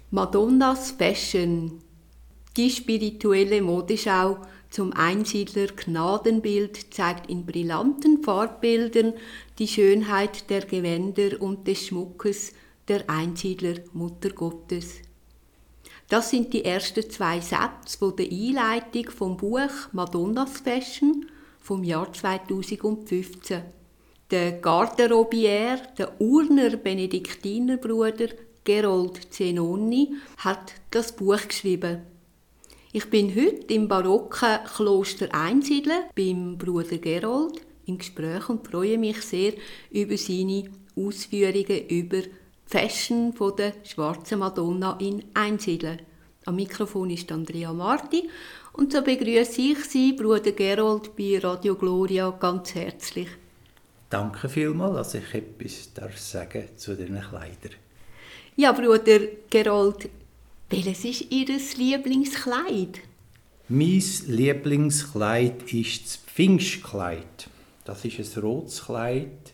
Madonnas Fashion. Die spirituelle Modeschau zum Einsiedler Gnadenbild zeigt in brillanten Farbbildern die Schönheit der Gewänder und des Schmuckes der Einsiedler Mutter Gottes. Das sind die ersten 2 Sätze von der Einleitung vom Buch Madonnas Fashion vom Jahr 2015. Der Garderobier, der Urner Benediktinerbruder Gerold Zenoni, hat das Buch geschrieben. Ich bin heute im barocken Kloster Einsiedeln beim Bruder Gerold im Gespräch und freue mich sehr über seine Ausführungen über die Fashion der schwarzen Madonna in Einsiedeln. Am Mikrofon ist Andrea Marti und so begrüße ich Sie, Bruder Gerold, bei Radio Gloria ganz herzlich. Danke vielmals, dass ich etwas sagen zu diesen Kleidern. Ja, Bruder Gerold, welches ist Ihr Lieblingskleid? Mein Lieblingskleid ist das Pfingstkleid. Das ist ein rotes Kleid.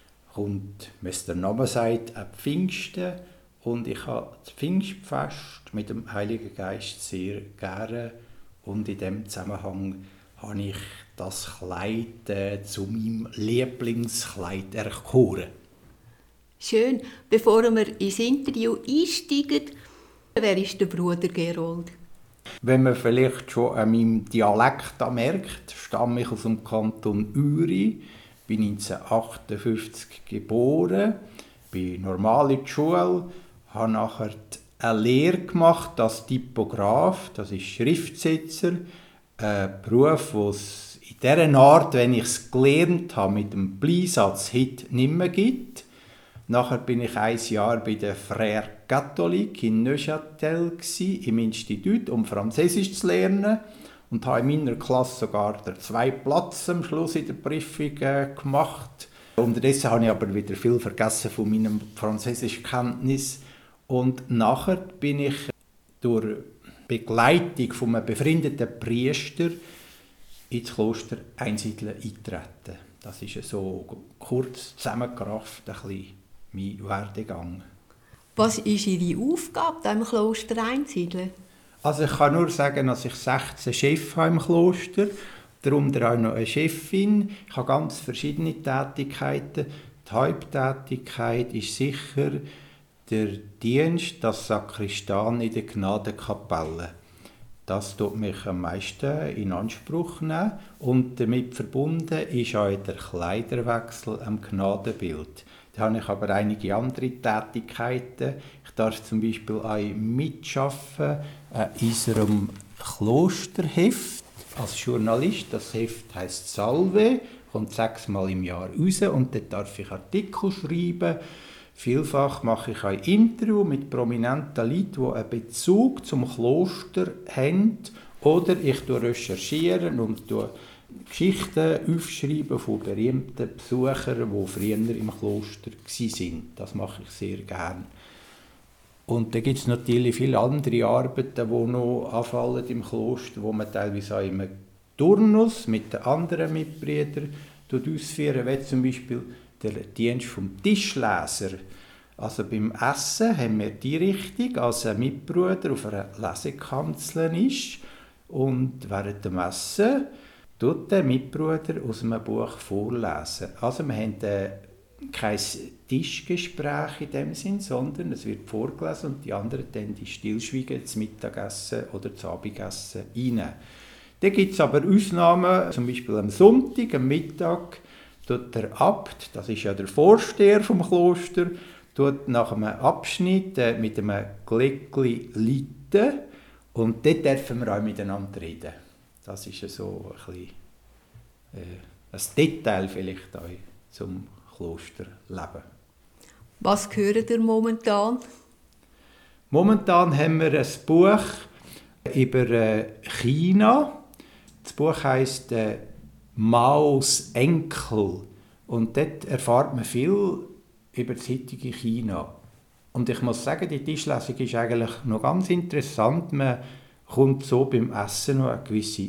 Und, wie es der Name sagt, an Pfingsten. Und ich habe das Pfingstfest mit dem Heiligen Geist sehr gerne. Und in diesem Zusammenhang habe ich das Kleid zu meinem Lieblingskleid erkoren. Schön. Bevor wir ins Interview einsteigen, wer ist der Bruder Gerold? Wenn man vielleicht schon an meinem Dialekt merkt, stamme ich aus dem Kanton Uri, bin 1958 geboren, bin normal in der Schule, habe nachher eine Lehre gemacht als Typograf, das ist Schriftsetzer, ein Beruf, den es in dieser Art, wenn ich es gelernt habe, mit dem Bleisatz heute nicht mehr gibt. Nachher bin ich 1 Jahr bei der Frère Catholique in Neuchâtel im Institut, um Französisch zu lernen. Und habe in meiner Klasse sogar den 2. Platz am Schluss in der Prüfung gemacht. Unterdessen habe ich aber wieder viel vergessen von meinem Französischkenntnis. Und nachher bin ich durch Begleitung von einem befreundeten Priester ins Kloster Einsiedeln eingetreten. Das ist so kurz zusammengerafft ein bisschen mein Werdegang. Was ist Ihre Aufgabe im Kloster Einsiedeln? Also ich kann nur sagen, dass ich 16 Chefs habe im Kloster, darunter auch noch eine Chefin. Ich habe ganz verschiedene Tätigkeiten. Die Haupttätigkeit ist sicher der Dienst, das Sakristan in der Gnadenkapelle. Das tut mich am meisten in Anspruch nehmen. Und damit verbunden ist auch der Kleiderwechsel am Gnadenbild. Da habe ich aber einige andere Tätigkeiten. Ich darf zum Beispiel auch mitarbeiten in unserem Klosterheft als Journalist. Das Heft heisst Salve, kommt 6-mal im Jahr raus und dort darf ich Artikel schreiben. Vielfach mache ich auch Interviews mit prominenten Leuten, die einen Bezug zum Kloster haben. Oder ich recherchiere und Geschichten aufschreiben von berühmten Besuchern, die früher im Kloster waren. Das mache ich sehr gerne. Und dann gibt es natürlich viele andere Arbeiten, die noch anfallen im Kloster, wo man teilweise auch im Turnus mit den anderen Mitbrüdern ausführen, wie zum Beispiel der Dienst vom Tischleser. Also beim Essen haben wir die Richtung, als ein Mitbruder auf einer Lesekanzel ist und während dem Essen tut der Mitbruder aus einem Buch vorlesen. Also wir haben kein Tischgespräch in dem Sinn, sondern es wird vorgelesen und die anderen dann die Stillschweigen zum Mittagessen oder zum Abendessen rein. Dann gibt es aber Ausnahmen, zum Beispiel am Sonntag, am Mittag, tut der Abt, das ist ja der Vorsteher vom Kloster, tut nach einem Abschnitt mit einem Gläckchen läuten und dort dürfen wir auch miteinander reden. Das ist so ein bisschen ein Detail vielleicht auch zum Klosterleben. Was hören ihr momentan? Momentan haben wir ein Buch über China. Das Buch heisst Maos Enkel. Und dort erfahrt man viel über das heutige China. Und ich muss sagen, die Tischlesung ist eigentlich noch ganz interessant. Man kommt so beim Essen noch eine gewisse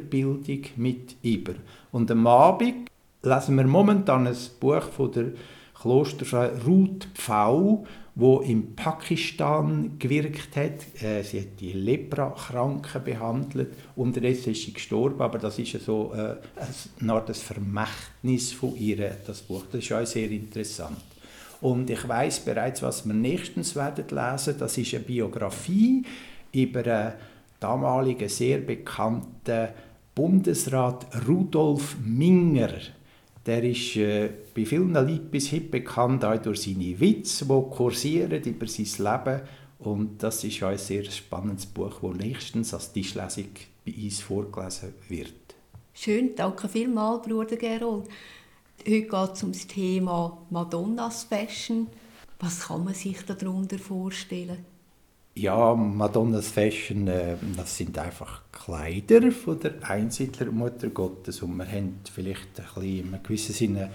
Weiterbildung mit über. Und am Abend lesen wir momentan ein Buch von der Klosterfrau Ruth Pfau, die in Pakistan gewirkt hat. Sie hat die Leprakranken behandelt. Unterdessen ist sie gestorben, aber das ist so eine Art Vermächtnis von ihr, das Buch. Das ist auch sehr interessant. Und ich weiss bereits, was wir nächstens werden lesen. Das ist eine Biografie über einen damaligen sehr bekannten Bundesrat Rudolf Minger. Der ist bei vielen Leuten bis heute bekannt, auch durch seine Witze, die kursieren über sein Leben. Und das ist auch ein sehr spannendes Buch, das nächstens als Tischlesung bei uns vorgelesen wird. Schön, danke vielmals, Bruder Gerold. Heute geht es um das Thema Madonnas Fashion. Was kann man sich darunter vorstellen? Ja, Madonnas Fashion, das sind einfach Kleider von der Einsiedlermutter Gottes. Und wir haben vielleicht ein bisschen in einem gewissen Sinne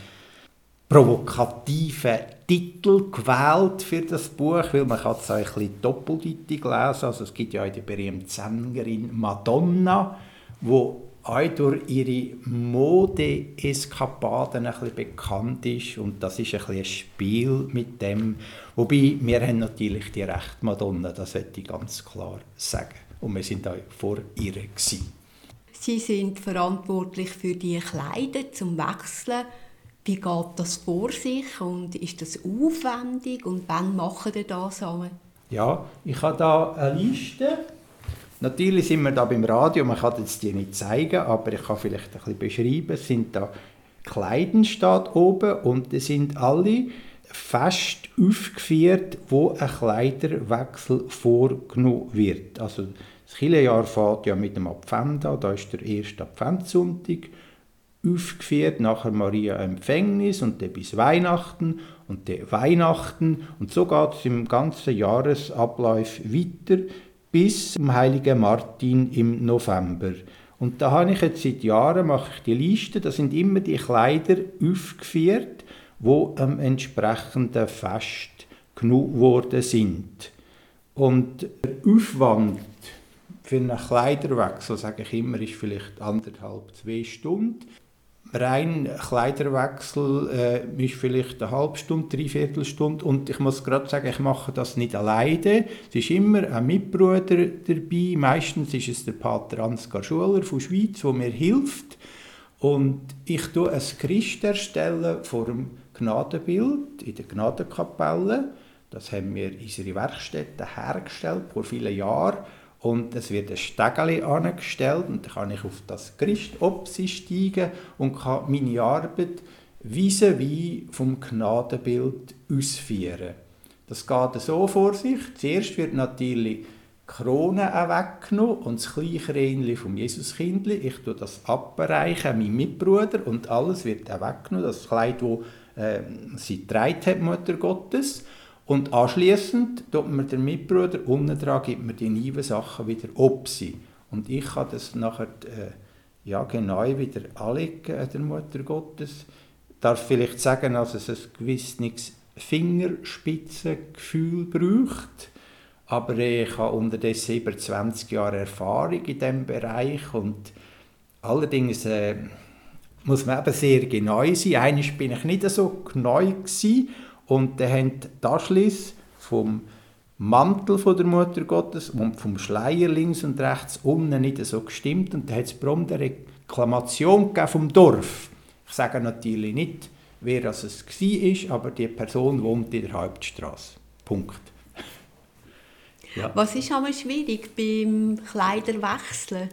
provokativen Titel gewählt für das Buch, weil man kann es auch ein bisschen doppeldeutig lesen. Also es gibt ja auch die berühmte Sängerin Madonna, die auch durch ihre Mode-Eskapaden ein bisschen bekannt ist. Und das ist ein bisschen ein Spiel mit dem. Wobei, wir haben natürlich die rechte Madonna, das möchte ich ganz klar sagen. Und wir sind auch vor ihr gewesen. Sie sind verantwortlich für die Kleider zum Wechseln. Wie geht das vor sich und ist das aufwendig und wann machen Sie das zusammen? Ja, ich habe da eine Liste. Natürlich sind wir da beim Radio, man kann jetzt die nicht zeigen, aber ich kann vielleicht ein bisschen beschreiben. Es sind da Kleiden steht oben und die sind alle fest aufgeführt, wo ein Kleiderwechsel vorgenommen wird. Also das Kirchenjahr fängt ja mit dem Advent an, da ist der erste Adventssonntag aufgeführt, nachher Maria Empfängnis und dann bis Weihnachten und dann Weihnachten und so geht es im ganzen Jahresablauf weiter bis zum heiligen Martin im November. Und da habe ich jetzt seit Jahren, mache ich die Liste, da sind immer die Kleider aufgeführt, die am entsprechenden Fest genug worden sind. Und der Aufwand für einen Kleiderwechsel, sage ich immer, ist vielleicht 1,5–2 Stunden. Rein Kleiderwechsel ist vielleicht eine halbe Stunde, 3/4 Stunde. Und ich muss gerade sagen, ich mache das nicht alleine. Es ist immer ein Mitbruder dabei. Meistens ist es der Pater Ansgar Schuler von der Schweiz, der mir hilft. Und ich erstelle ein Christ vor dem Gnadenbild in der Gnadenkapelle. Das haben wir in unserer Werkstätte hergestellt vor vielen Jahren. Und es wird ein Stegeli angestellt und dann kann ich auf das Christopsi steigen und kann meine Arbeit vis-à-vis vom Gnadenbild ausführen. Das geht so vor sich. Zuerst wird natürlich die Krone weggenommen und das kleine Kränchen vom Jesuskindli. Ich tue das abbereichen an meinen Mitbruder und alles wird weggenommen. Das Kleid, das sie getragen hat, Mutter Gottes. Und anschliessend tut mir der Mitbruder unten dran, gibt mir die neuen Sachen wieder Opsi. Und ich kann das nachher genau wieder anlegen an der Mutter Gottes. Ich darf vielleicht sagen, dass es ein gewisses Fingerspitzengefühl braucht. Aber ich habe unterdessen über 20 Jahre Erfahrung in diesem Bereich. Und allerdings muss man eben sehr genau sein. Einmal bin ich nicht so genau gewesen. Und dann haben die Anschlüsse vom Mantel von der Mutter Gottes und vom Schleier links und rechts unten nicht so gestimmt. Und dann hat es prompt eine Reklamation vom Dorf. Ich sage natürlich nicht, wer das war, aber die Person wohnt in der Hauptstrasse. Punkt. Ja. Was ist aber schwierig beim Kleiderwechseln?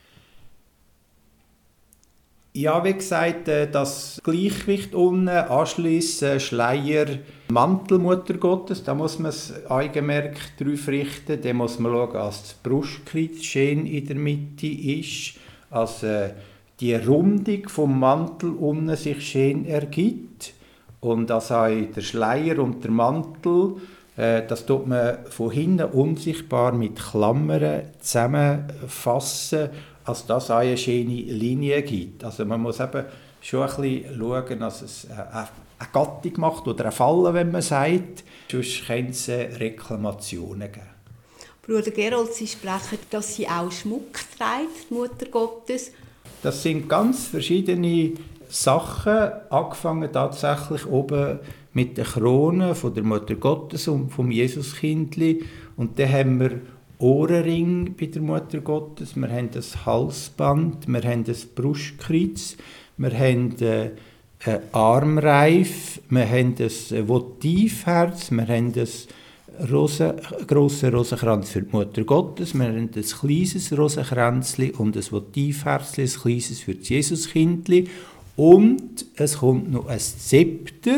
Ja, wie gesagt, das Gleichgewicht unten, Anschlüsse, Schleier, Mantel Mutter Gottes, da muss man das Augenmerk darauf richten. Da muss man schauen, dass das Brustkreuz schön in der Mitte ist, dass die Rundung vom Mantel unten sich schön ergibt und dass auch der Schleier und der Mantel, das tut man von hinten unsichtbar mit Klammern zusammenfassen, als das auch eine schöne Linie gibt. Also man muss eben schon ein bisschen schauen, dass es eine Gattung macht oder eine Falle, wenn man sagt. Sonst kann es Reklamationen geben. Bruder Gerold, Sie sprechen, dass Sie auch Schmuck trägt, die Mutter Gottes. Das sind ganz verschiedene Sachen, angefangen tatsächlich oben mit der Krone von der Mutter Gottes und vom Jesuskindli. Und dann haben wir Ohrenring bei der Mutter Gottes, wir haben das Halsband, wir haben das Brustkreuz, wir haben ein Armreif, wir haben das Votivherz, wir haben das grossen Rosenkranz für die Mutter Gottes, wir haben ein kleines Rosenkränzchen und ein Votivherzchen, ein kleines für das Jesuskindli. Und es kommt noch ein Zepter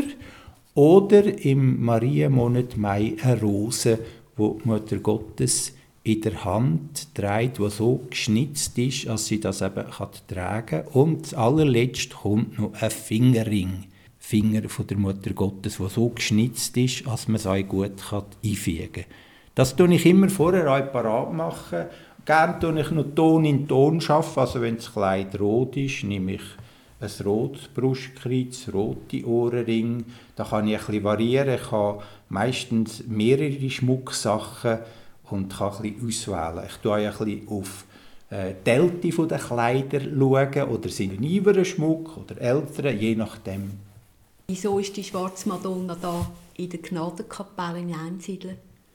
oder im Marienmonat Mai eine Rose, die die Mutter Gottes in der Hand trägt, die so geschnitzt ist, dass sie das eben tragen kann. Und allerletzt kommt noch ein Fingerring, Finger von der Mutter Gottes, der so geschnitzt ist, dass man es auch gut einfügen kann. Das mache ich immer vorher auch parat machen. Gerne arbeite ich noch Ton in Ton. Also wenn das Kleid rot ist, nehme ich ein rotes Brustkreuz, rote Ohrenringe. Da kann ich ein bisschen variieren. Ich habe meistens mehrere Schmucksachen und kann ein bisschen auswählen. Ich schaue ein bisschen auf die Älte der Kleider schauen, oder sind neueren Schmuck oder älteren, je nachdem. Wieso ist die schwarze Madonna da in der Gnadenkapelle in Einsiedeln?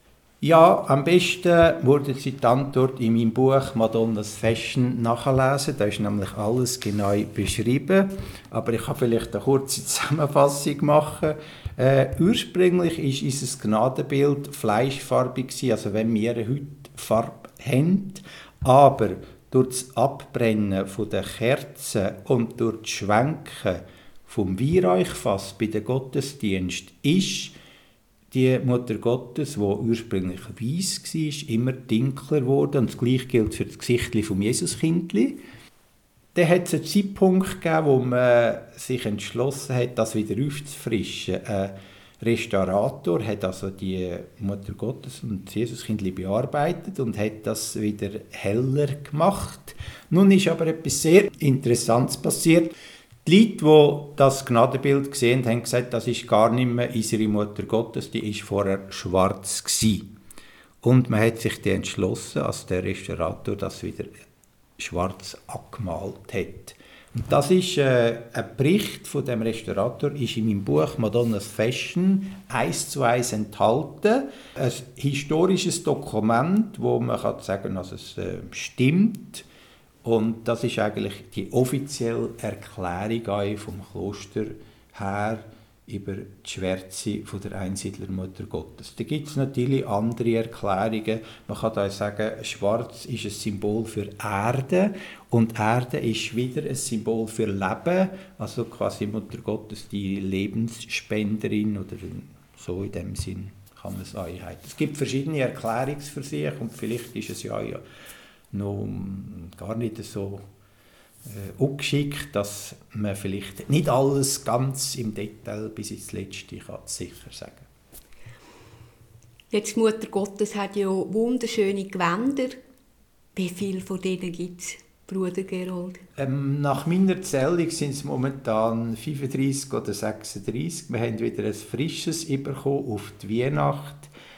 Ja, am besten würden Sie die Antwort in meinem Buch «Madonnas Fashion» nachlesen. Da ist nämlich alles genau beschrieben. Aber ich kann vielleicht eine kurze Zusammenfassung machen. Ursprünglich war unser Gnadenbild fleischfarbig, also wenn wir heute Farbe haben. Aber durch das Abbrennen der Kerzen und durch das Schwenken vom Weihrauchfass bei den Gottesdiensten ist die Mutter Gottes, die ursprünglich weiss war, immer dunkler geworden. Und das Gleiche gilt für das Gesicht vom Jesuskindli. Dann hat es einen Zeitpunkt gegeben, wo man sich entschlossen hat, das wieder aufzufrischen. Ein Restaurator hat also die Mutter Gottes und das Jesuskindli bearbeitet und hat das wieder heller gemacht. Nun ist aber etwas sehr Interessantes passiert. Die Leute, die das Gnadenbild gesehen haben, haben gesagt, das ist gar nicht mehr unsere Mutter Gottes, die war vorher schwarz gewesen. Und man hat sich dann entschlossen, als der Restaurator das wieder schwarz angemalt hat. Und das ist ein Bericht von dem Restaurator, ist in meinem Buch «Madonnas Fashion» 1:1 enthalten. Ein historisches Dokument, wo man kann sagen, dass es stimmt. Und das ist eigentlich die offizielle Erklärung vom Kloster her über die Schwärze von der Einsiedlermutter Gottes. Da gibt es natürlich andere Erklärungen. Man kann da sagen, schwarz ist ein Symbol für Erde und Erde ist wieder ein Symbol für Leben. Also quasi Mutter Gottes, die Lebensspenderin oder so in dem Sinn kann man es einhalten. Es gibt verschiedene Erklärungsversuche und vielleicht ist es ja noch gar nicht so ungeschickt, dass man vielleicht nicht alles ganz im Detail bis ins Letzte kann sicher sagen. Jetzt Mutter Gottes hat ja wunderschöne Gewänder. Wie viele von denen gibt es, Bruder Gerold? Nach meiner Zählung sind es momentan 35 oder 36. Wir haben wieder ein frisches bekommen auf die Weihnacht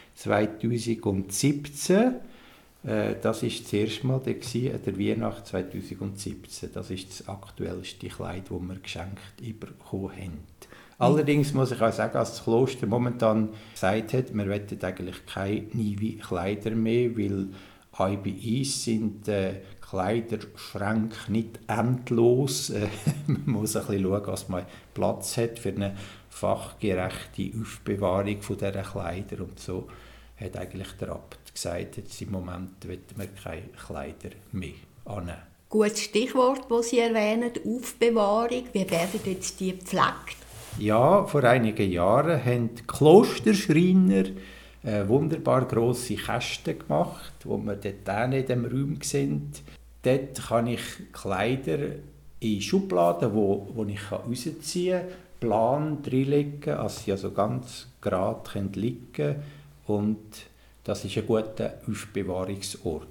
2017. Das war das erste Mal an der Weihnacht 2017. Das ist das aktuellste Kleid, das wir geschenkt bekommen haben. Allerdings muss ich auch sagen, dass das Kloster momentan gesagt hat, wir wollen eigentlich keine neuen Kleider mehr, weil auch bei uns sind Kleiderschränke nicht endlos. Man muss ein bisschen schauen, dass man Platz hat für eine fachgerechte Aufbewahrung dieser Kleider. Und so hat eigentlich der Abt gesagt, jetzt im Moment wollen wir keine Kleider mehr annehmen. Gutes Stichwort, das Sie erwähnen, Aufbewahrung. Wie werden jetzt die gepflegt? Ja, vor einigen Jahren haben die Klosterschreiner wunderbar grosse Kästen gemacht, wo wir dort in diesem Raum sind. Dort kann ich Kleider in Schubladen, wo ich rausziehen kann, plan reinlegen, dass sie also ganz gerade liegen können. Und das ist ein guter Aufbewahrungsort.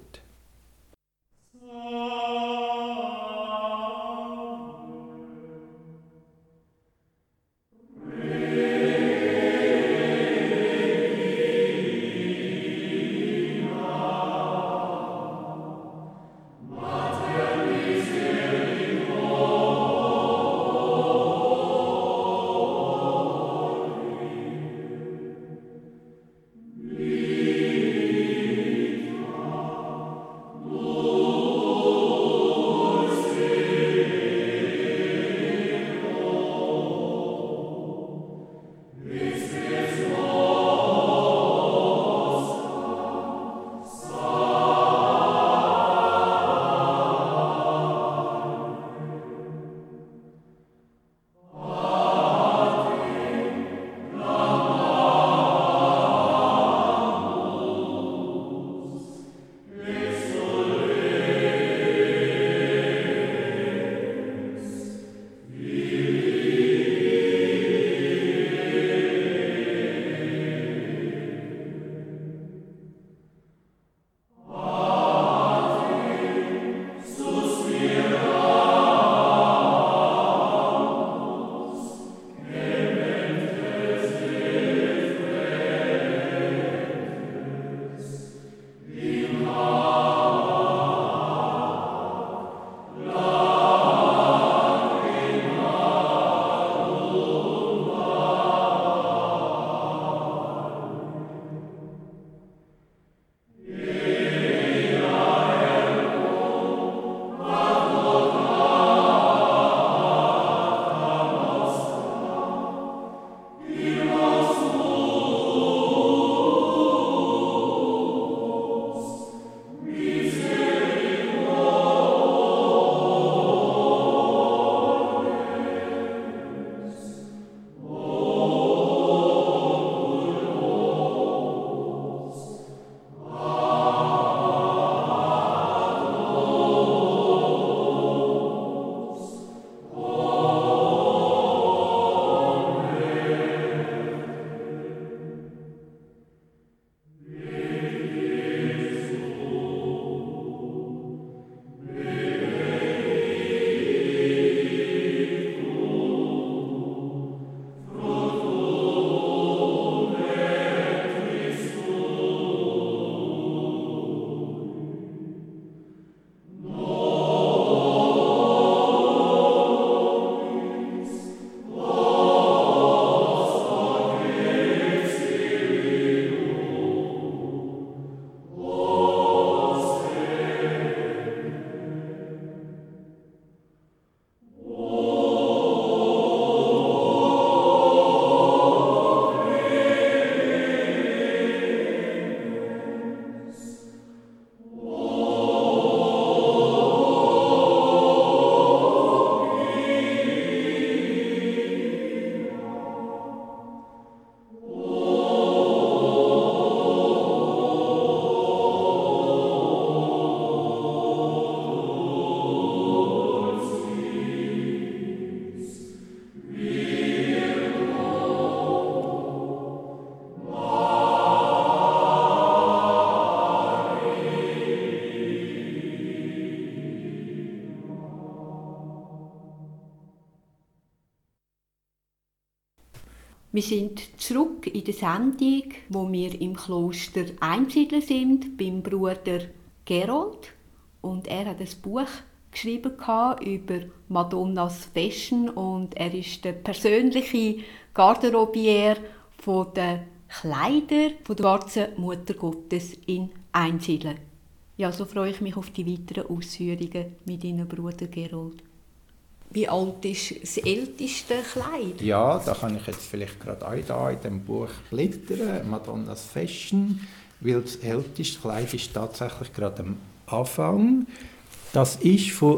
Wir sind zurück in der Sendung, wo wir im Kloster Einsiedler sind, beim Bruder Gerold. Und er hat ein Buch geschrieben über Madonnas Fashion und er ist der persönliche Garderobier der Kleider der schwarzen Mutter Gottes in Einsiedeln. Ja, so freue ich mich auf die weiteren Ausführungen mit Ihnen, Bruder Gerold. Wie alt ist das älteste Kleid? Ja, da kann ich jetzt vielleicht gerade auch da in dem Buch blättern, Madonnas Fashion, weil das älteste Kleid ist tatsächlich gerade am Anfang. Das ist von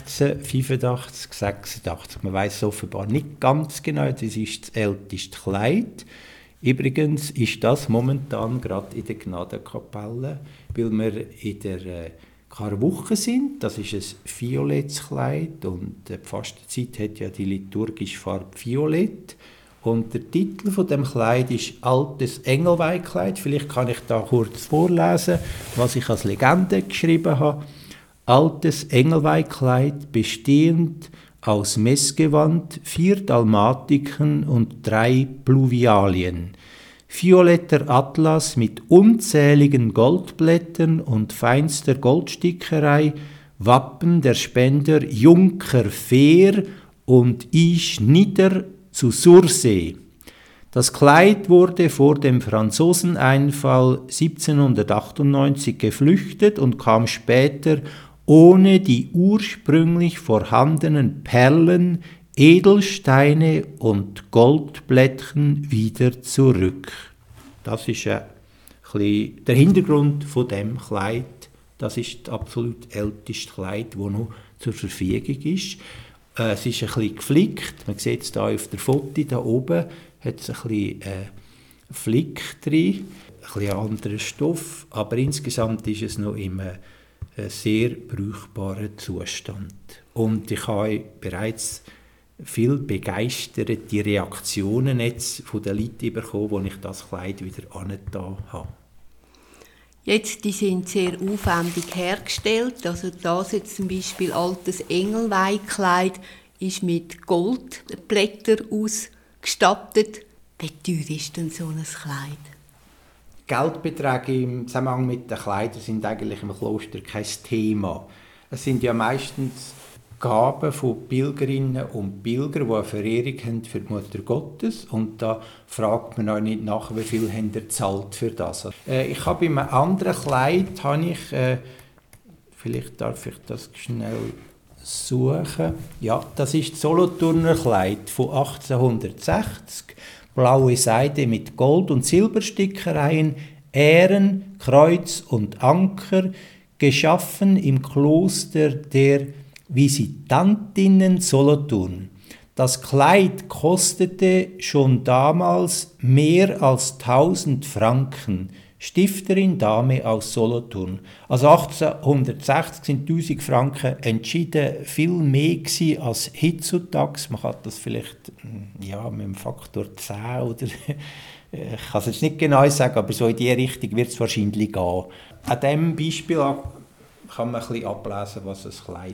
1685, 86. Man weiß offenbar nicht ganz genau, das ist das älteste Kleid. Übrigens ist das momentan gerade in der Gnadenkapelle, weil wir in der Karwoche sind. Das ist ein violettes Kleid und die Fastenzeit hat ja die liturgische Farbe Violett. Und der Titel von dem Kleid ist «Altes Engelweihkleid». Vielleicht kann ich da kurz vorlesen, was ich als Legende geschrieben habe. «Altes Engelweihkleid, bestehend aus Messgewand, 4 Dalmatiken und 3 Pluvialien. Violetter Atlas mit unzähligen Goldblättern und feinster Goldstickerei, Wappen der Spender Junker Fehr und Ich nieder zu Sursee. Das Kleid wurde vor dem Franzoseneinfall 1798 geflüchtet und kam später ohne die ursprünglich vorhandenen Perlen, Edelsteine und Goldblättchen wieder zurück.» Das ist ein bisschen der Hintergrund von dem Kleid. Das ist das absolut älteste Kleid, das noch zur Verfügung ist. Es ist ein bisschen geflickt. Man sieht es hier auf der Foto da oben. Hat es ein bisschen Flick drin, ein bisschen anderer Stoff. Aber insgesamt ist es noch im sehr brauchbaren Zustand. Und ich habe bereits viel begeisterte Reaktionen jetzt von den Leuten bekommen, als ich das Kleid wieder angetan habe. Jetzt, die sind sehr aufwendig hergestellt. Also das jetzt zum Beispiel altes Engelweihkleid ist mit Goldblättern ausgestattet. Wie teuer ist denn so ein Kleid? Geldbeträge im Zusammenhang mit den Kleidern sind eigentlich im Kloster kein Thema. Es sind ja meistens Gaben von Pilgerinnen und Pilgern, die eine Verehrung haben für die Mutter Gottes. Und da fragt man auch nicht nach, wie viel haben ihr gezahlt für das. Ich habe bei einem anderen Kleid, vielleicht darf ich das schnell suchen. Ja, das ist das Solothurner Kleid von 1860. Blaue Seide mit Gold- und Silberstickereien, Ähren, Kreuz und Anker, geschaffen im Kloster der Visitantinnen Solothurn. Das Kleid kostete schon damals mehr als 1000 Franken. Stifterin Dame aus Solothurn. Also 1860 sind 1000 Franken entschieden viel mehr gewesen als heutzutage. Man kann das vielleicht mit dem Faktor 10 oder ich kann es jetzt nicht genau sagen, aber so in die Richtung wird es wahrscheinlich gehen. An diesem Beispiel kann man ein bisschen ablesen, was ein Kleid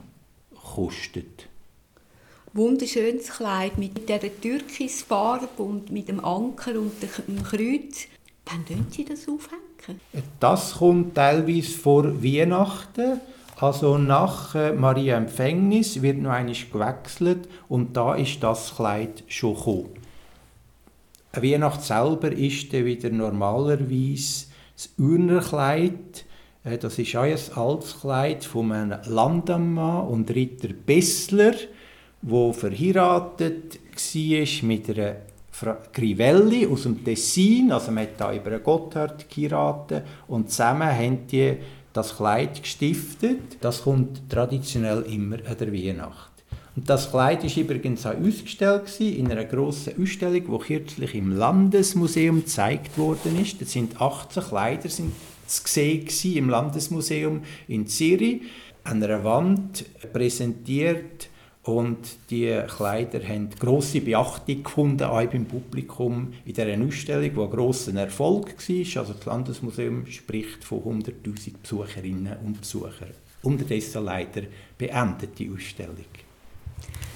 kostet. Wunderschönes Kleid mit dieser Türkisfarbe und mit dem Anker und dem Kreuz. Wann tun Sie das aufhängen? Das kommt teilweise vor Weihnachten. Also nach Maria Empfängnis wird noch einmal gewechselt und da ist das Kleid schon gekommen. Weihnachten selber ist dann wieder normalerweise das Urnerkleid. Das ist auch ein altes Kleid von einem Landammann und Ritter Bessler, der verheiratet war mit einer Crivelli aus dem Tessin, also man hat da über einen Gotthard geheiratet und zusammen haben die das Kleid gestiftet. Das kommt traditionell immer an der Weihnacht. Und das Kleid war übrigens auch ausgestellt in einer grossen Ausstellung, die kürzlich im Landesmuseum gezeigt worden ist. Das sind 18 Kleider zu sehen im Landesmuseum in Zürich, an einer Wand präsentiert. Und die Kleider haben grosse Beachtung gefunden, auch beim Publikum in dieser Ausstellung, die ein grosser Erfolg war. Also das Landesmuseum spricht von 100'000 Besucherinnen und Besuchern. Unterdessen leider beendet die Ausstellung.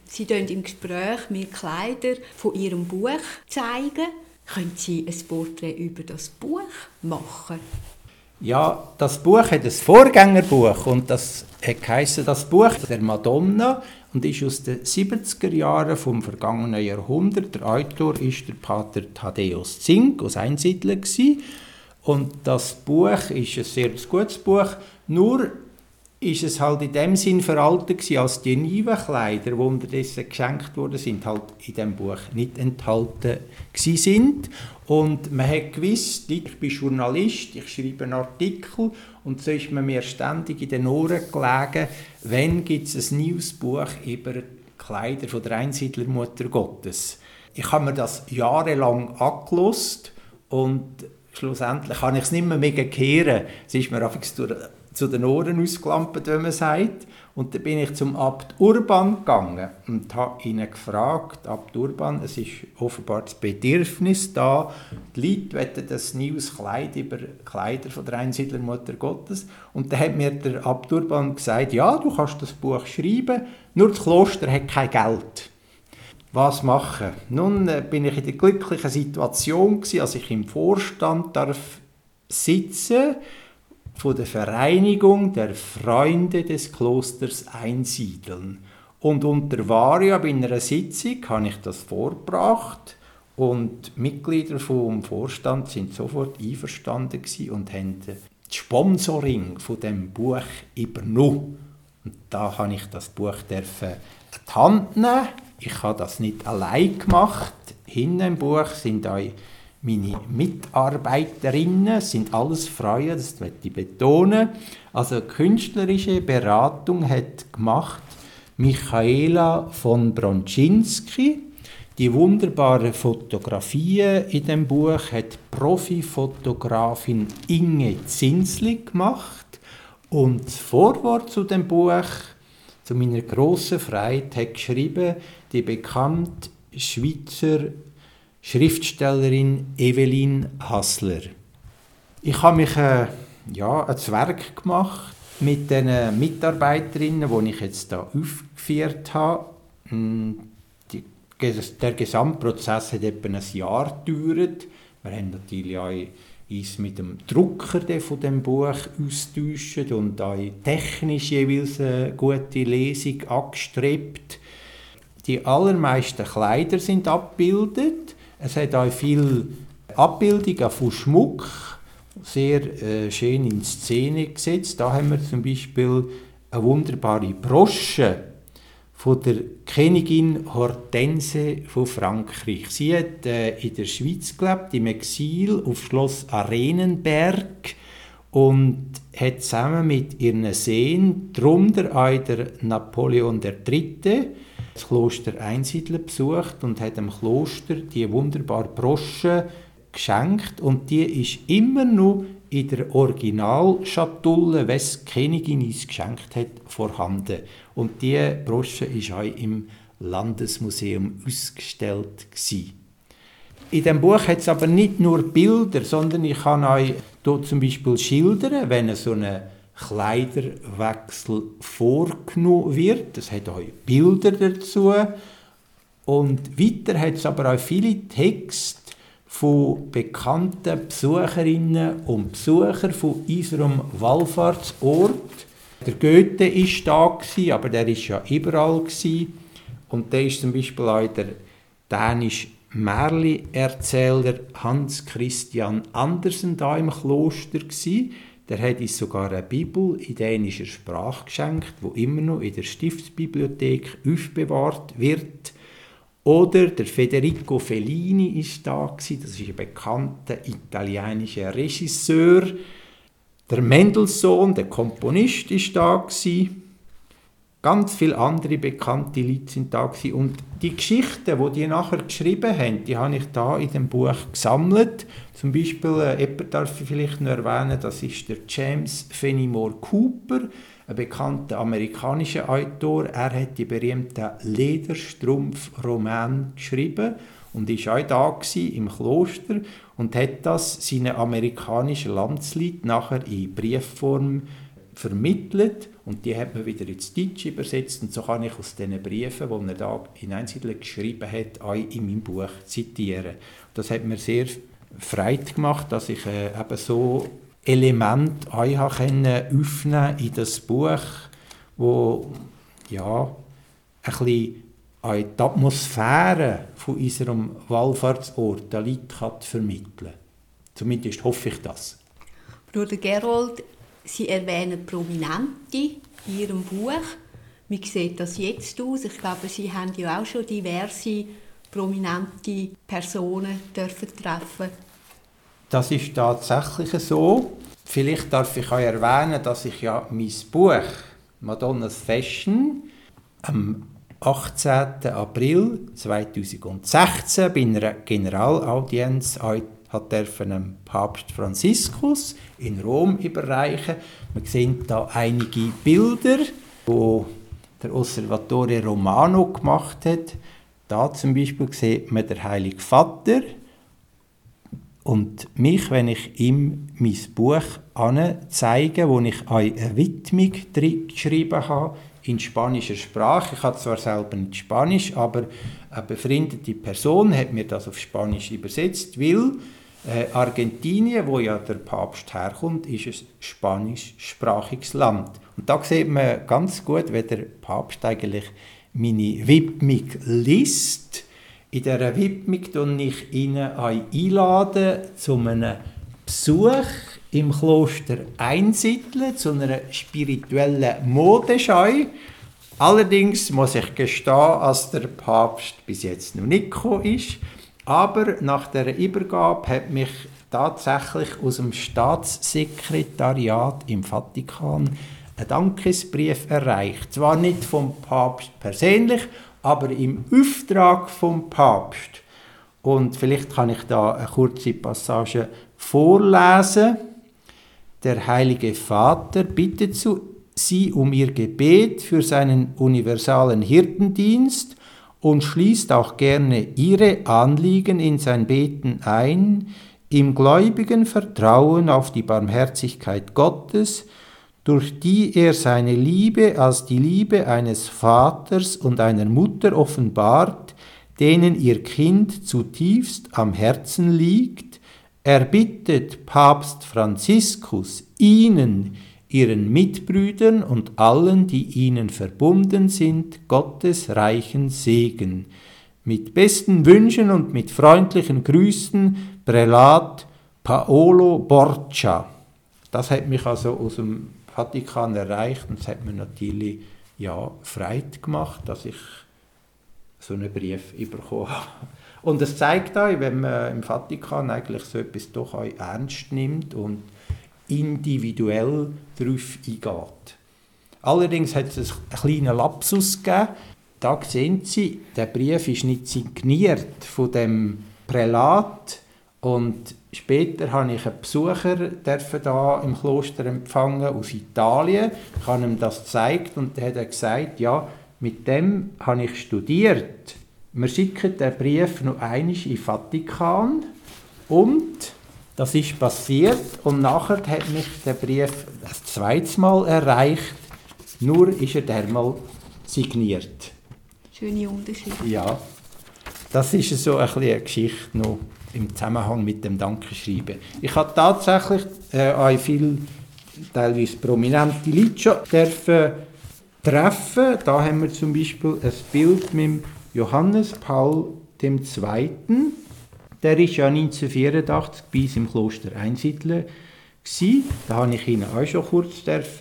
Sie zeigen im Gespräch mir Kleider von Ihrem Buch zeigen. Können Sie ein Porträt über das Buch machen? Ja, das Buch hat ein Vorgängerbuch und das heisst das Buch der Madonna und ist aus den 70er Jahren vom vergangenen Jahrhundert. Der Autor ist der Pater Thaddäus Zink aus Einsiedler gewesen. Und das Buch ist ein sehr gutes Buch, nur ist es halt in dem Sinn veraltet gewesen, als die neuen Kleider, die unterdessen geschenkt worden sind, halt in diesem Buch nicht enthalten sind. Und man hat gewusst, ich bin Journalist, ich schreibe einen Artikel und so ist man mir ständig in den Ohren gelegen, wann gibt es ein Newsbuch über die Kleider von der Einsiedlermutter Gottes. Ich habe mir das jahrelang angehört und schlussendlich kann ich es nicht mehr kehren. Es ist mir einfach zu den Ohren ausgelampt, wenn man sagt. Und dann bin ich zum Abt Urban gegangen und habe ihn gefragt, Abt Urban, es ist offenbar das Bedürfnis da, die Leute wollen das neues Kleid über Kleider von der Einsiedlermutter Gottes. Und dann hat mir der Abt Urban gesagt, ja, du kannst das Buch schreiben, nur das Kloster hat kein Geld. Was machen? Nun bin ich in der glücklichen Situation gewesen, als ich im Vorstand darf sitzen von der Vereinigung der Freunde des Klosters Einsiedeln. Und unter Varia bei einer Sitzung habe ich das vorgebracht und die Mitglieder vom Vorstand sind sofort einverstanden gewesen und haben das Sponsoring von dem Buch übernommen. Und da habe ich das Buch in die Hand nehmen. Ich habe das nicht allein gemacht. Hinten im Buch sind auch meine Mitarbeiterinnen, sind alles Frauen, das möchte ich betonen. Also künstlerische Beratung hat gemacht Michaela von Bronczynski. Die wunderbaren Fotografien in dem Buch hat Profifotografin Inge Zinsli gemacht. Und das Vorwort zu dem Buch, zu meiner grossen Freude, hat geschrieben die bekannte Schweizer Schriftstellerin Evelyn Hassler. Ich habe mich ein Werk gemacht mit den Mitarbeiterinnen, die ich jetzt hier aufgeführt habe. Der Gesamtprozess hat etwa ein Jahr gedauert. Wir haben natürlich auch uns mit dem Drucker von dem Buch austauscht und auch technisch jeweils eine gute Lesung angestrebt. Die allermeisten Kleider sind abgebildet. Es hat auch viele Abbildungen von Schmuck, sehr schön in Szene gesetzt. Da haben wir zum Beispiel eine wunderbare Brosche von der Königin Hortense von Frankreich. Sie hat in der Schweiz gelebt, im Exil auf Schloss Arenenberg und hat zusammen mit ihren Seen, darunter auch der Napoleon III., das Kloster Einsiedler besucht und hat dem Kloster die wunderbare Brosche geschenkt und die ist immer noch in der Originalschatulle, was die Königin uns geschenkt hat, vorhanden. Und diese Brosche war auch im Landesmuseum ausgestellt gewesen. In diesem Buch hat es aber nicht nur Bilder, sondern ich kann euch hier zum Beispiel schildern, wenn so eine Kleiderwechsel vorgenommen wird. Es hat auch Bilder dazu. Und weiter hat es aber auch viele Texte von bekannten Besucherinnen und Besuchern von unserem Wallfahrtsort. Der Goethe war da, aber der war ja überall. Und der ist zum Beispiel auch der dänische Märli-Erzähler Hans Christian Andersen da im Kloster gsi. Der hat uns sogar eine Bibel in dänischer Sprache geschenkt, die immer noch in der Stiftsbibliothek aufbewahrt wird. Oder der Federico Fellini war da, das ist ein bekannter italienischer Regisseur. Der Mendelssohn, der Komponist, war da. Ganz viele andere bekannte Leute sind da. Und die Geschichten, die nachher geschrieben haben, die habe ich da in dem Buch gesammelt. Zum Beispiel, jemand darf ich vielleicht noch erwähnen, das ist der James Fenimore Cooper, ein bekannter amerikanischer Autor. Er hat die berühmten Lederstrumpf-Romane geschrieben und war auch da im Kloster und hat das seinen amerikanischen Landsleuten nachher in Briefform vermittelt und die hat man wieder ins Deutsche übersetzt und so kann ich aus diesen Briefen, die er da in Einsiedeln geschrieben hat, auch in meinem Buch zitieren. Das hat mir sehr Freude gemacht, dass ich eben so Elemente auch öffnen in das Buch, wo ja ein bisschen auch die Atmosphäre von unserem Wallfahrtsort den Leuten vermitteln kann. Zumindest hoffe ich das. Bruder Gerold, Sie erwähnen Prominente in Ihrem Buch. Wie sieht das jetzt aus? Ich glaube, Sie haben ja auch schon diverse prominente Personen treffen. Das ist tatsächlich so. Vielleicht darf ich auch erwähnen, dass ich ja mein Buch «Madonnas Fashion» am 18. April 2016 bei einer Generalaudienz dem Papst Franziskus in Rom überreichen. Wir sehen da einige Bilder, die der Osservatore Romano gemacht hat. Da zum Beispiel sieht man den Heiligen Vater und mich, wenn ich ihm mein Buch zeige, wo ich eine Widmung geschrieben habe, in spanischer Sprache. Ich habe zwar selber nicht Spanisch, aber eine befreundete Person hat mir das auf Spanisch übersetzt, weil Argentinien, wo ja der Papst herkommt, ist ein spanischsprachiges Land. Und da sieht man ganz gut, wie der Papst eigentlich meine Widmung liest. In dieser Widmung einlade ich Ihnen zu einem Besuch im Kloster Einsiedeln, zu einer spirituellen Modeschau. Allerdings muss ich gestehen, dass der Papst bis jetzt noch nicht gekommen ist. Aber nach der Übergabe hat mich tatsächlich aus dem Staatssekretariat im Vatikan ein Dankesbrief erreicht. Zwar nicht vom Papst persönlich, aber im Auftrag vom Papst. Und vielleicht kann ich da eine kurze Passage vorlesen. Der Heilige Vater bittet Sie um Ihr Gebet für seinen universalen Hirtendienst und schließt auch gerne Ihre Anliegen in sein Beten ein, im gläubigen Vertrauen auf die Barmherzigkeit Gottes, durch die er seine Liebe als die Liebe eines Vaters und einer Mutter offenbart, denen ihr Kind zutiefst am Herzen liegt. Er bittet Papst Franziskus, Ihnen, Ihren Mitbrüdern und allen, die Ihnen verbunden sind, Gottes reichen Segen. Mit besten Wünschen und mit freundlichen Grüßen, Prälat Paolo Borgia. Das hat mich also aus dem Vatikan erreicht und es hat mir natürlich Freude gemacht, dass ich so einen Brief bekommen habe. Und es zeigt auch, wenn man im Vatikan eigentlich so etwas doch auch ernst nimmt und individuell darauf eingeht. Allerdings hat es einen kleinen Lapsus gegeben. Da sehen Sie, der Brief ist nicht signiert von dem Prälat. Und später habe ich einen Besucher da im Kloster empfangen aus Italien. Ich habe ihm das gezeigt und er hat gesagt, ja, mit dem habe ich studiert. Wir schicken den Brief noch einmal in den Vatikan und das ist passiert und nachher hat mich der Brief das zweite Mal erreicht, nur ist er dermal signiert. Schöne Unterschiede. Ja, das ist so eine Geschichte noch im Zusammenhang mit dem Dankeschreiben. Ich habe tatsächlich auch viele, teilweise prominente Leute schon treffen. Da haben wir zum Beispiel ein Bild mit Johannes Paul II. Der war ja 1984 bei uns im Kloster Einsiedeln. Da habe ich ihn auch schon kurz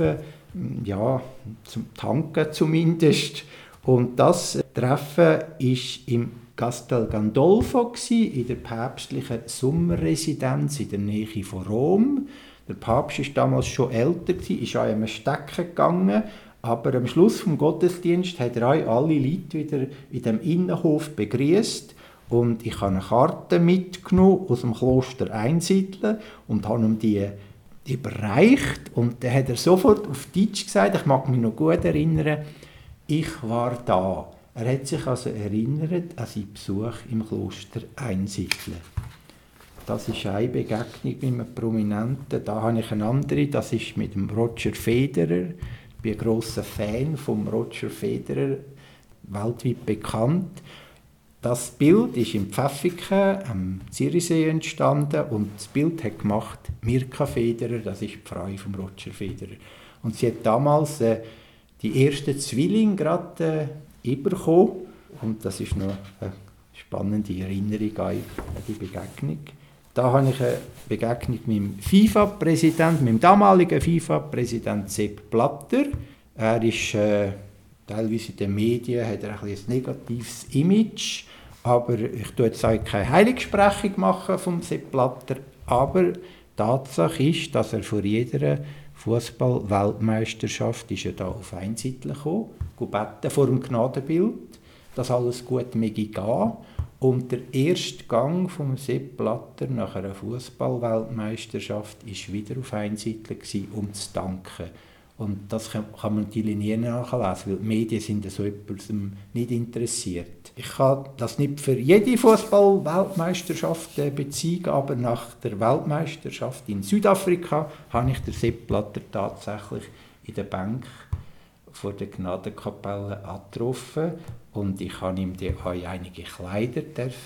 zum Tanken zumindest. Und das Treffen war im Castel Gandolfo, in der päpstlichen Sommerresidenz in der Nähe von Rom. Der Papst war damals schon älter, ist auch einem Stecken gegangen. Aber am Schluss des Gottesdienstes hat er auch alle Leute wieder in dem Innenhof begrüßt. Und ich habe eine Karte mitgenommen aus dem Kloster Einsiedeln und habe ihm die überreicht. Und dann hat er sofort auf Deutsch gesagt, ich mag mich noch gut erinnern, ich war da. Er hat sich also erinnert an seinen Besuch im Kloster Einsiedeln. Das ist eine Begegnung mit einem Prominenten. Da habe ich eine andere, das ist mit dem Roger Federer. Ich bin ein grosser Fan von Roger Federer, weltweit bekannt. Das Bild ist in Pfäffiken am Zürichsee entstanden und das Bild hat gemacht Mirka Federer, das ist die Frau von Roger Federer. Und sie hat damals die ersten Zwillinge gerade bekommen und das ist noch eine spannende Erinnerung an die Begegnung. Da habe ich eine Begegnung mit dem FIFA-Präsidenten, mit dem damaligen FIFA-Präsidenten Sepp Blatter. Er ist teilweise in den Medien, hat er ein negatives Image, aber ich tue jetzt keine Heiligsprechung machen vom Sepp Blatter, aber Tatsache ist, dass er vor jeder Fußball-Weltmeisterschaft ist er da auf Einsiedler gekommen, gebeten vor dem Gnadenbild, dass alles gut möge gehen. Und der erste Gang von Sepp Blatter nach einer Fußball-Weltmeisterschaft war wieder auf Einsiedler, um zu danken. Und das kann man natürlich nie nachlesen, weil die Medien sind so etwas nicht interessiert. Ich kann das nicht für jede Fußball-Weltmeisterschaft beziehen, aber nach der Weltmeisterschaft in Südafrika habe ich den Sepp Blatter tatsächlich in der Bank vor der Gnadenkapelle angetroffen und ich habe ihm auch einige Kleider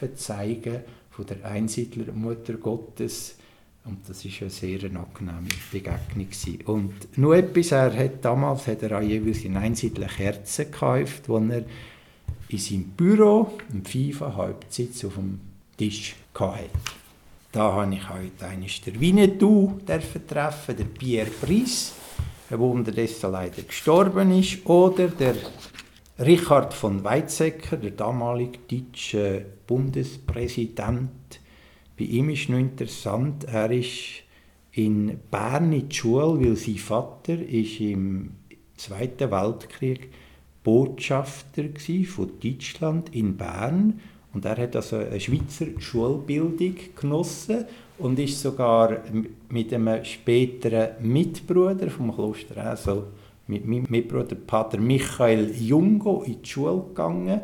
zeigen von der Einsiedler Mutter Gottes. Und das war eine sehr angenehme Begegnung. Und nur etwas, damals hat er auch jeweils in Einsiedler Kerzen gekauft, die er in seinem Büro, im FIFA-Hauptsitz, auf dem Tisch hatte. Da habe ich heute einmal den Winnetou treffen, den Pierre Brice, der unterdessen leider gestorben ist, oder der Richard von Weizsäcker, der damalige deutsche Bundespräsident. Bei ihm ist noch interessant, er ist in Bern in die Schule, weil sein Vater ist im Zweiten Weltkrieg Botschafter von Deutschland in Bern und er hat also eine Schweizer Schulbildung genossen und ist sogar mit einem späteren Mitbruder vom Kloster, also mit meinem Mitbruder Pater Michael Jungo, in die Schule gegangen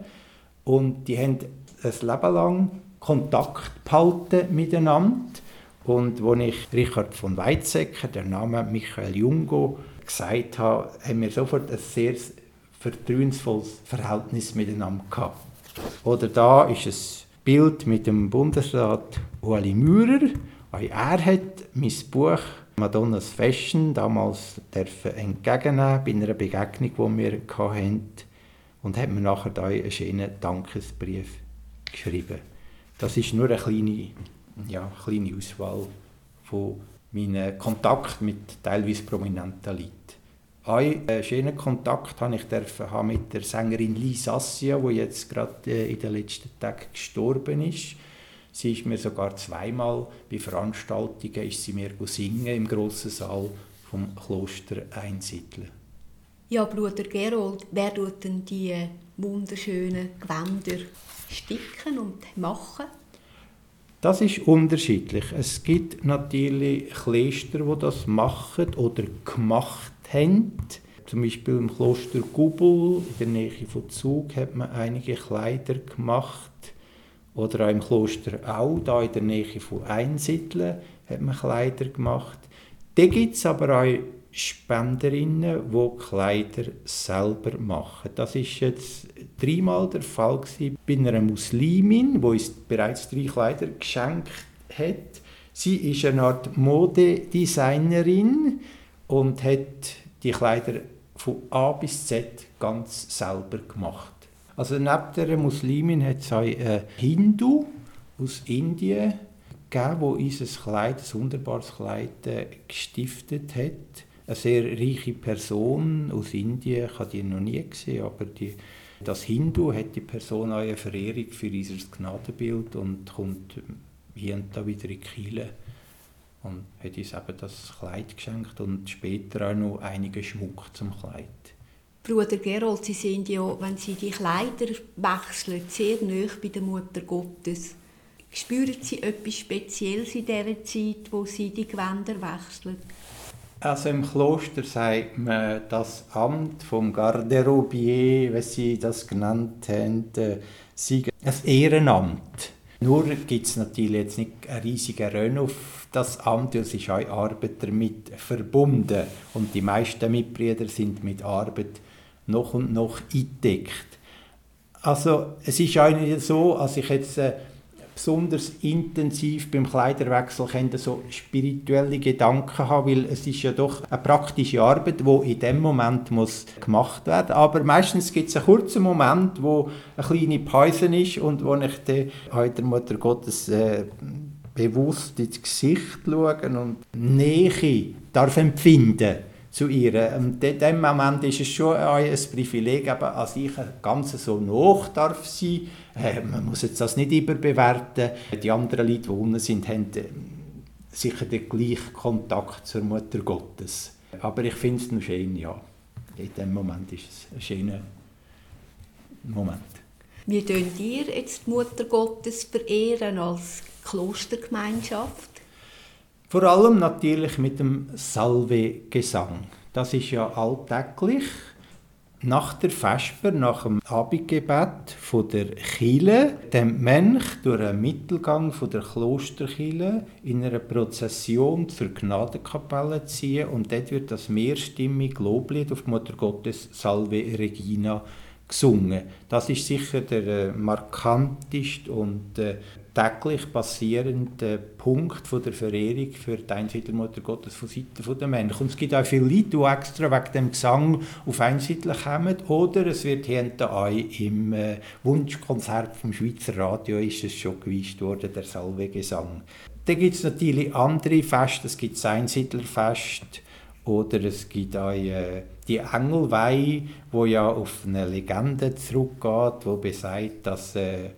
und die haben ein Leben lang Kontakt behalten miteinander. Und als ich Richard von Weizsäcker, der Name Michael Jungo, gesagt habe, haben wir sofort ein sehr vertrauensvolles Verhältnis miteinander gehabt. Oder da ist ein Bild mit dem Bundesrat Ueli Maurer. Auch er hat mein Buch «Madonnas Fashion» damals entgegennehmen bei einer Begegnung, die wir hatten. Und hat mir nachher da einen schönen Dankesbrief geschrieben. Das ist nur eine kleine Auswahl von meinen Kontakten mit teilweise prominenten Leuten. Einen schönen Kontakt habe ich mit der Sängerin Lise Assia, die jetzt gerade in den letzten Tagen gestorben ist. Sie ist mir sogar zweimal bei Veranstaltungen singen im grossen Saal vom Kloster Einsiedler. Ja, Bruder Gerold, wer tut denn die wunderschönen Gewänder sticken und machen? Das ist unterschiedlich. Es gibt natürlich Klöster, die das machen oder gemacht haben. Zum Beispiel im Kloster Gubel in der Nähe von Zug hat man einige Kleider gemacht. Oder auch im Kloster Au, da in der Nähe von Einsiedlen, hat man Kleider gemacht. Da gibt es aber auch Spenderinnen, die Kleider selber machen. Das war jetzt 3-mal der Fall bei einer Muslimin, die uns bereits 3 Kleider geschenkt hat. Sie ist eine Art Modedesignerin und hat die Kleider von A bis Z ganz selber gemacht. Also neben der Muslimin hat es auch einen Hindu aus Indien gegeben, der unser Kleid, ein wunderbares Kleid, gestiftet hat. Eine sehr reiche Person aus Indien, ich habe die noch nie gesehen, aber das Hindu hat die Person auch eine Verehrung für unser Gnadenbild und kommt hier und da wieder in die Kirche und hat uns eben das Kleid geschenkt und später auch noch einigen Schmuck zum Kleid. Bruder Gerold, Sie sind ja, wenn Sie die Kleider wechseln, sehr nahe bei der Mutter Gottes. Spüren Sie etwas Spezielles in dieser Zeit, wo Sie die Gewänder wechseln? Also im Kloster sagt man, das Amt vom Garderobier, wie Sie das genannt haben, sei ein Ehrenamt. Nur gibt es natürlich jetzt nicht einen riesigen Run auf das Amt, es ist auch Arbeit damit verbunden. Und die meisten Mitbrüder sind mit Arbeit noch und noch eingedeckt. Also es ist eigentlich so, als ich jetzt besonders intensiv beim Kleiderwechsel so spirituelle Gedanken habe, weil es ist ja doch eine praktische Arbeit, die in dem Moment muss gemacht werden. Aber meistens gibt es einen kurzen Moment, wo eine kleine Pause ist und wo ich dann der Mutter Gottes bewusst ins Gesicht schauen und Nähe darf empfinden zu ihr. Und in diesem Moment ist es schon ein Privileg, eben, als ich ganz so nah darf sein. Man muss jetzt das nicht überbewerten. Die anderen Leute, die unten sind, haben sicher den gleichen Kontakt zur Mutter Gottes. Aber ich finde es noch schön, ja. In diesem Moment ist es ein schöner Moment. Wie könnt ihr jetzt die Mutter Gottes verehren als Klostergemeinschaft? Vor allem natürlich mit dem Salve-Gesang. Das ist ja alltäglich. Nach der Vesper, nach dem Abendgebet von der Kirche, dem Mönch durch einen Mittelgang von der Klosterkirche in einer Prozession zur Gnadenkapelle ziehen und dort wird das mehrstimmige Loblied auf die Mutter Gottes Salve Regina gesungen. Das ist sicher der markanteste und täglich passierende Punkt von der Verehrung für die Einsiedlermutter Gottes von Seiten der Mönche. Und es gibt auch viele Leute, die extra wegen dem Gesang auf Einsiedler kommen. Oder es wird hinten auch im Wunschkonzert vom Schweizer Radio ist es schon gewischt worden, der Salve-Gesang. Dann gibt es natürlich andere Feste. Es gibt das Einsiedlerfest. Oder es gibt auch die Engelweihe, wo ja auf eine Legende zurückgeht, die besagt, dass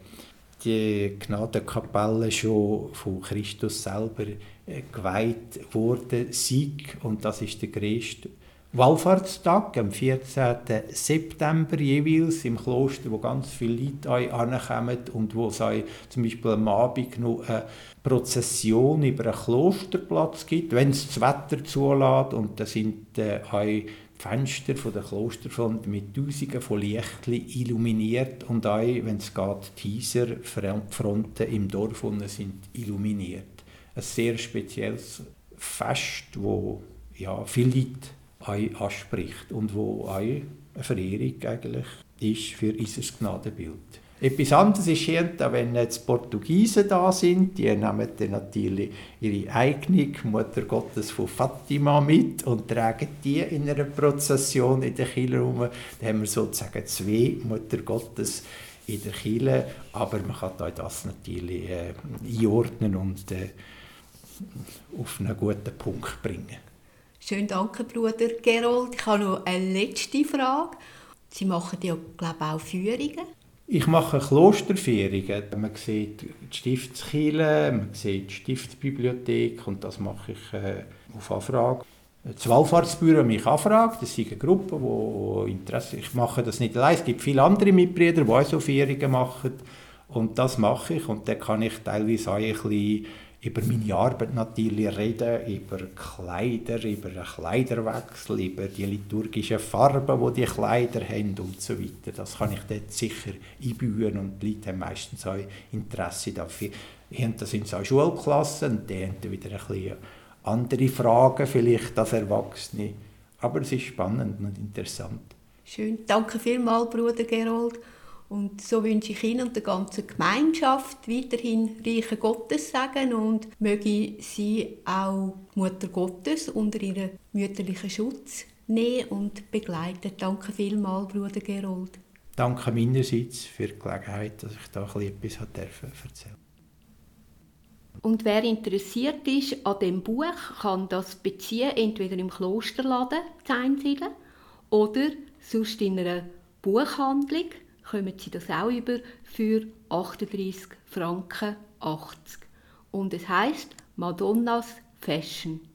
die Gnadenkapelle schon von Christus selber geweiht wurde, Sieg. Und das ist der grösste Wallfahrtstag, am 14. September jeweils im Kloster, wo ganz viele Leute ankommen und wo es zum Beispiel am Abend noch eine Prozession über einen Klosterplatz gibt, wenn es das Wetter zulässt. Und da sind auch die Fenster von der Klosterfront mit Tausenden von Lichtern illuminiert und auch, wenn es geht, die Häuserfronten im Dorf sind illuminiert. Ein sehr spezielles Fest, wo ja, viele Leute anspricht und wo auch eine Verehrung eigentlich ist für unser Gnadenbild. Etwas anderes ist hier, wenn jetzt Portugiesen da sind, die nehmen dann natürlich ihre eigene Mutter Gottes von Fatima mit und tragen die in einer Prozession in der Kirche rum. Dann haben wir sozusagen zwei Mutter Gottes in der Kirche, aber man kann auch das natürlich einordnen und auf einen guten Punkt bringen. Schön, danke, Bruder Gerold. Ich habe noch eine letzte Frage. Sie machen ja, glaube ich, auch Führungen. Ich mache Klosterführungen. Man sieht die Stiftskirche, man sieht die Stiftsbibliothek und das mache ich auf Anfrage. Das Wallfahrtsbüro mich anfragt, das ist eine Gruppe, die Interesse hat. Ich mache das nicht allein, es gibt viele andere Mitbrüder, die auch so Führungen machen und das mache ich und dann kann ich teilweise auch ein bisschen über meine Arbeit natürlich reden, über Kleider, über einen Kleiderwechsel, über die liturgischen Farben, die Kleider haben und so weiter. Das kann ich dort sicher einbauen und die Leute haben meistens auch Interesse dafür. Hinten sind es auch Schulklassen und die haben wieder ein bisschen andere Fragen vielleicht als Erwachsene. Aber es ist spannend und interessant. Schön, danke vielmals, Bruder Gerold. Und so wünsche ich Ihnen und der ganzen Gemeinschaft weiterhin reichen Gottessegen und möge sie auch die Mutter Gottes unter ihren mütterlichen Schutz nehmen und begleiten. Danke vielmals, Bruder Gerold. Danke meinerseits für die Gelegenheit, dass ich da etwas erzählen durfte. Und wer interessiert ist an dem Buch, kann das beziehen, entweder im Klosterladen zu Einsiedeln oder sonst in einer Buchhandlung. Kommen Sie das auch über für 38,80 Franken. Und es heisst Madonnas Fashion.